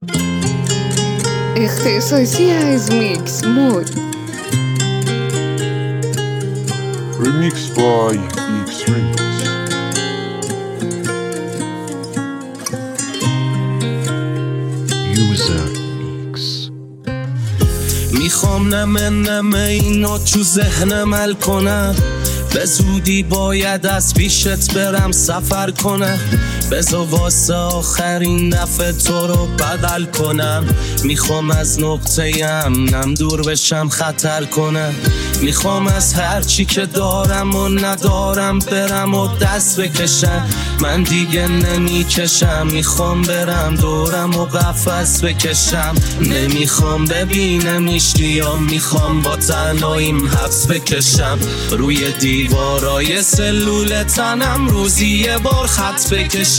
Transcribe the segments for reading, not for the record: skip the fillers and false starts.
اختصاصی از میکس مود. Remix by X-Remix. User Mix. میخوام نمه اینو تو ذهنم حل کنم، به زودی باید از پیشت برم سفر کنم، بذار واسه آخرین دفعه تو رو بدل کنم. میخوام از نقطه امنم دور بشم خطر کنم، میخوام از هرچی که دارم و ندارم برم و دست بکشم. من دیگه نمیکشم، میخوام برم دورم و قفس بکشم. نمیخوام ببینمش یا میخوام با تنهاییم حبس بکشم. روی دیوارای سلول تنم روزی یه بار خط بکشم.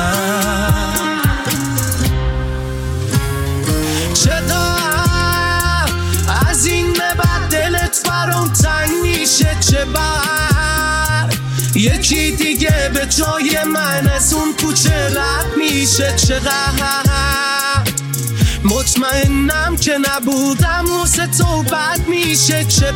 چقدر از این به بعد دلت برام تنگ میشه، چه بر یکی دیگه به جای من از اون کوچه رد میشه. چقدر مطمئنم که نبودم واسه تو بد میشه، چه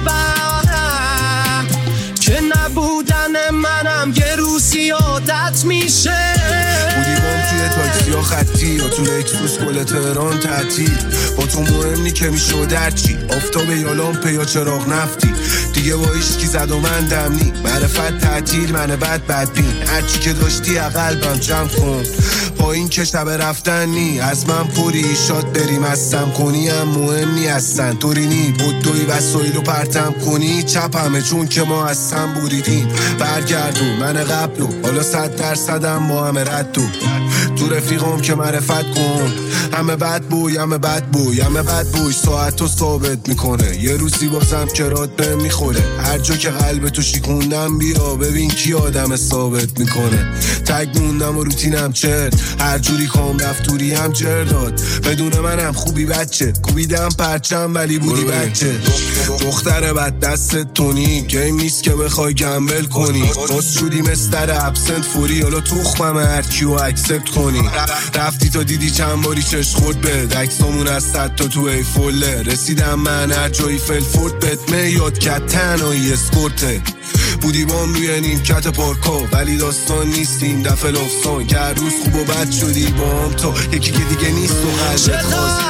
بر که نبودن منم یه روزی عادت میشه. بودی بام توی تاکسی ها خطی یا تو لکسوس گل تهران تعطیل، با تو مهم نی که میشد هرچی آفتاب یا لامپه یا چراغ نفتی. دیگه با ایشکی زد و من دمنی معرفت تعطیل من بدبین. هرچی که داشتی قلبم جمع کن با این که شب رفتن نی از من پوری شاد بریم هستم کنی هم مهم نی هستن طوری نی بودوی وسایل رو پرتم کنی چپ همه چون که ما هستم بوریدیم. برگردون من قبلو حالا 100% با همه ردو تو رفیقم که معرفت کن. همه بد بوی همه بد بوی همه بد بوی ساعت رو ثابت میکنه. یه روزی بازم کرات به میخوره هر جا که قلب تو شیکوندم بیا ببین کی آدم ثابت میکنه. تگ موندم و روتینم چرت هر جوری کام رفتوری هم جر داد. بدون منم خوبی بچه کوبیدم پرچم ولی بودی بچه. دختر بد دست تونی گیم نیست که بخوای گمبل کنی. باز شدی مستر ابسنت فوری حالا توخمم هر کیو اکسپت کنی. رفتی تا دیدی چند باری چش خورد به عکسامون از 100 تا تو ای فوله. رسیدم من هر جایی فلفورد بهت میاد که تنهایی اسکورته. بودی بام روی نیمکت پارکا ولی داستان نیستیم دفعه لفظان که هر روز خوب و بد شدی با هم تا یکی که دیگه نیست و قلبت خواست.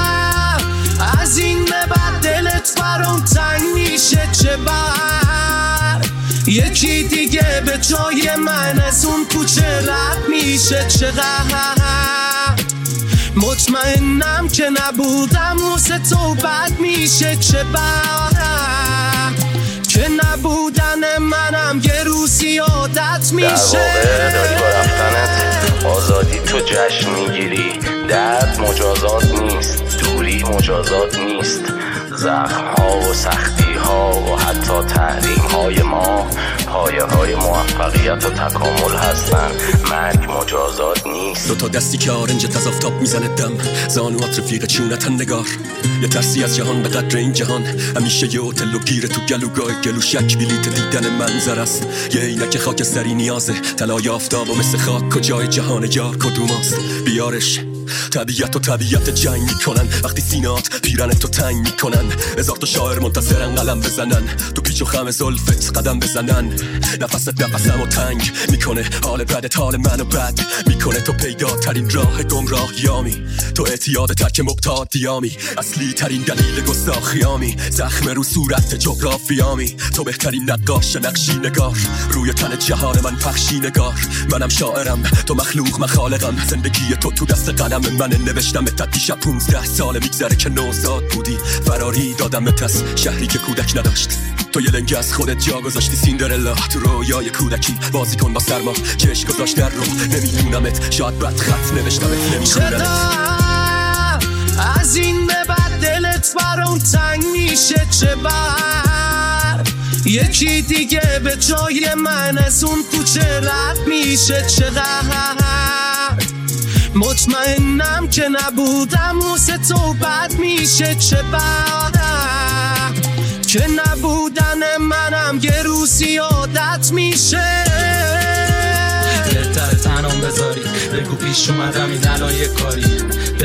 از این به بعد دلت برام تنگ میشه، چه بر یکی دیگه به جای من از اون کوچه رد میشه. چقدر مطمئنم که نبودم واسه تو بد میشه، چه بر که نبودن منم یه روزی عادت میشه. در واقع داری با رفتنت آزادی تو جشن میگیری. درد مجازات نیست، دوری مجازات نیست. زخم ها و سختی ها و حتی تحریم های ما پایه های موفقیت و تکامل هستن. مرگ مجازات نیست. دوتا دستی که آرنجت از آفتاب میزنه دم، زانوات رفیق چونتن نگار. یه ترسی از جهان به قدر این جهان، همیشه یه هتل و گیره تو گلوگاه گلو شک بلیت دیدن منظر است. یه عینک خاکستری نیازه طلای آفتاب و مثل خاک کجای جهان یار کدوماست. بیارش طبیعت و طبیعت جنگ میکنن وقتی سینات پیرن تو تنگ میکنن. هزار تا شاعر منتظرن قلم بزنن تو پیچ و خم زلفت قدم بزنن. نفست نفسمو تنگ میکنه حال بدت حال منو بد میکنه. تو پیداترین راه گمراهیامی، تو اعتیاد ترک مقتادیامی، اصلی ترین دلیل گستاخیامی، زخم رو صورت جغرافیامی. تو بهترین نقاش نقشی نگار روی تن جهان من پخشی نگار. منم شاعرم تو مخلوق مخالقم، زندگی تو دست قلم من نوشتم ات. دیشب 15 ساله میگذره که نوزاد بودی، فراری دادمت از شهری که کودک نداشت. تو یه لنگ از خودت جا گذاشتی سیندرلا تو رویای کودکی. بازی کن با سرما چشم گذاشت در رو نمیدونمت، شاید بد خط نوشتمت نمیخونمت. از این به بعد دلت برام تنگ میشه، چه بر یکی دیگه به جای من از اون کوچه رد میشه. چقدر مطمئنم که نبودم واسه تو بد میشه، چه بر که نبودن منم یه روزی عادت میشه. بهتره تنم بذاری بگو پیش اومدم این الان یه کاری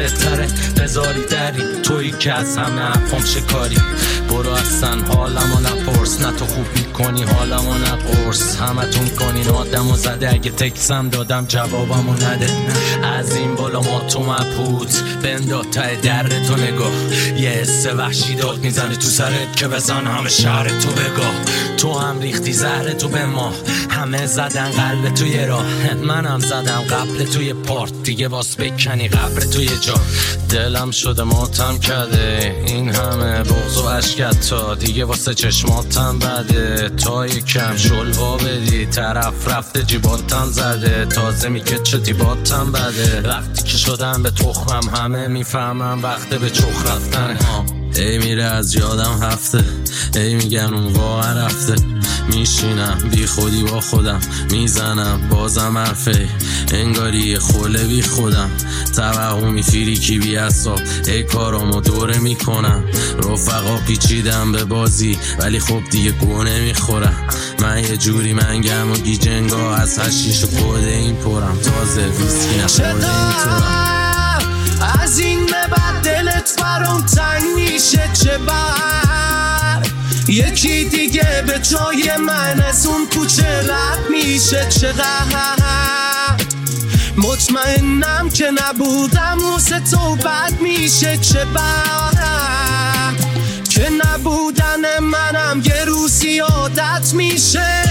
بهتره بذاری دری تویی که از همه افهم شکاری. برو اصلا حالمو نپرس، نه تو خوب میکنی حالمو نقرس. همتون کنین آدمو زده، اگه تکسم دادم جوابمو نده. از این بالا ما تو مبهوت بنداد ته در تو نگاه. یه حس وحشی داد میزنه تو سرت که بزن همه شهر تو بگاه. تو هم ریختی زهر تو به ما، همه زدن قلب توی راه. منم زدم قبل توی پارت، دیگه واس بکنی قبر توی جا. دلم شده ماتم کرده این همه بغض و عشقت، تا دیگه واسه چشماتم بده. تا یکم شلوا بدی طرف رفته جیباتم زده. تازه میگه چه دیباتم بده. وقتی که شدم به تخمم همه میفهمم وقته به چخ رفتن. ای میره از یادم هفته، ای میگن اون واقعا رفته. میشینم بی خودی با خودم میزنم بازم حرفه، انگاری خوله بی خودم. توهمی فیریکی بی حساب، ای کارامو دوره میکنم. رفقا پیچیدم به بازی ولی خب دیگه گوه نمیخورم. من یه جوری منگم و گیجنگا از هشیش و کده این پرم. تازه ویسکی نخورده اینطورم. از این به بعد دلت برام تنگ میشه چه بر. یکی دیگه به جای من از اون کوچه رد میشه چقدر. مطمئنم که نبودم واسه تو بد میشه چه بر. که نبودن منم یه روزی عادت میشه.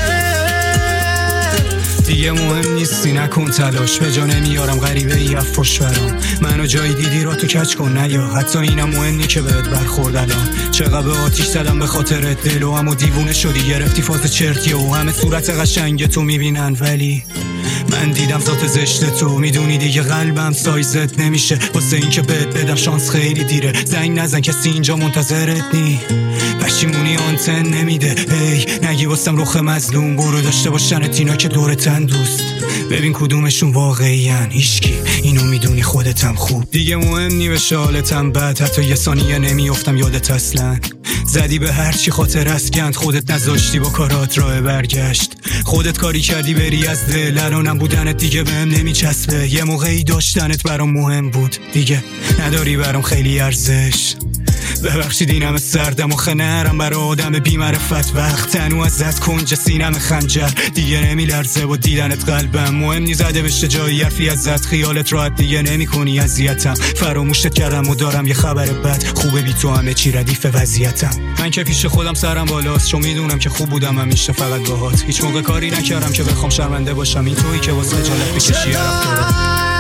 دیگه مهم نیستی نکن تلاش، به جا نمیارم غریبه ای افاش برام. منو جایی دیدی را تو کچ کن نیا، حتی اینم مهم نی که بهت برخورد الان. چقدر به آتیش زدم به خاطرت، دل و همو دیوونه شدی گرفتی فاز چرتیه و همه صورت قشنگ تو میبینن. ولی من دیدم ذات زشت تو، میدونی دیگه قلبم سایزت نمیشه. واسه این که بهت بدم شانس خیلی دیره. زنگ نزن کسی اینجا منتظرت نی، پشیمونی آنتن نمیده. هی نگی واسم رخ مظلوم، برو داشته باشن تینا که دورتن دوست. ببین کدومشون واقعیان، هیچکی اینو میدونی خودتم خوب. دیگه مهم نی بشه حالتم بد، حتی یه ثانیه نمیافتم یادت اصلا. زدی به هر چی خاطر از گند، خودت نذاشتی با کارات راه برگشت. خودت کاری کردی بری از دل، الانم بودنت دیگه بهم نمیچسبه. یه موقعی داشتنت برام مهم بود، دیگه نداری برام خیلی ارزش. ببخشید این همه سردم و خنرم برای آدم بی معرفت. وقت تنو ازت کنج سینم خنجر، دیگه نمیلرزه با دیدنت قلبم. مهم نی زده بشه جایی حرفی ازت، خیالت راحت دیگه نمی کنی اذیتم. فراموشت کردم و دارم یه خبر بد، خوبه بی تو همه چی ردیف وضعیتم. من که پیش خودم سرم بالاست، چون میدونم که خوب بودم همیشه فقط باهات. هیچ موقع کاری نکردم که بخوام شرمنده باشم، این تویی که واسه خجالت بکشی رفتارات.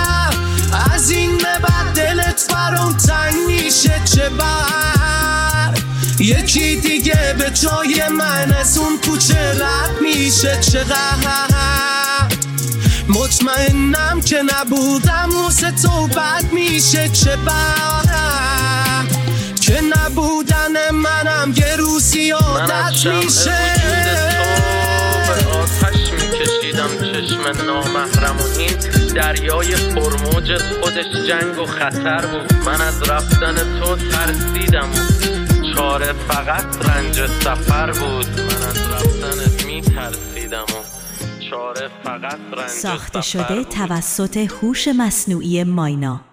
از این به بعد دلت برام تنگ میشه چه بر. یکی دیگه به جای من از اون کوچه رد میشه چقدر. مطمئنم که نبودم واسه تو بد میشه چه بر. که نبودن منم یه روزی عادت میشه. به آتش میکشیدم چشم نامحرم و این دریای پرموج خودش جنگ و خطر بود. من از رفتن تو ترسیدم و چاره فقط رنج سفر بود. من از رفتنت میترسیدم و چاره فقط رنج ساخته سفر شده بود. توسط هوش مصنوعی ماینا.